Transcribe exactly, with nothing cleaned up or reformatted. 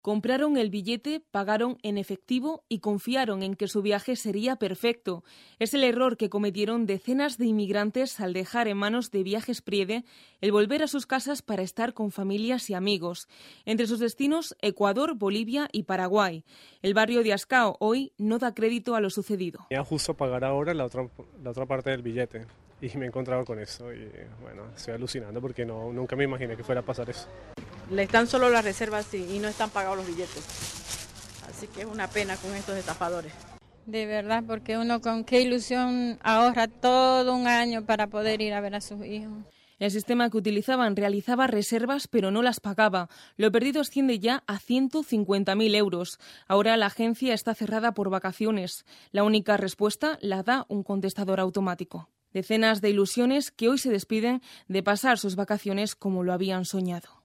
Compraron el billete, pagaron en efectivo y confiaron en que su viaje sería perfecto. Es el error que cometieron decenas de inmigrantes al dejar en manos de Viajes Priede el volver a sus casas para estar con familias y amigos. Entre sus destinos, Ecuador, Bolivia y Paraguay. El barrio de Ascao hoy no da crédito a lo sucedido. Ya justo pagar ahora la otra, la otra parte del billete y me he encontrado con eso y bueno, estoy alucinando porque no, nunca me imaginé que fuera a pasar eso. Le están solo las reservas y no están pagados los billetes. Así que es una pena con estos estafadores. De verdad, porque uno con qué ilusión ahorra todo un año para poder ir a ver a sus hijos. El sistema que utilizaban realizaba reservas pero no las pagaba. Lo perdido asciende ya a ciento cincuenta mil euros. Ahora la agencia está cerrada por vacaciones. La única respuesta la da un contestador automático. Decenas de ilusiones que hoy se despiden de pasar sus vacaciones como lo habían soñado.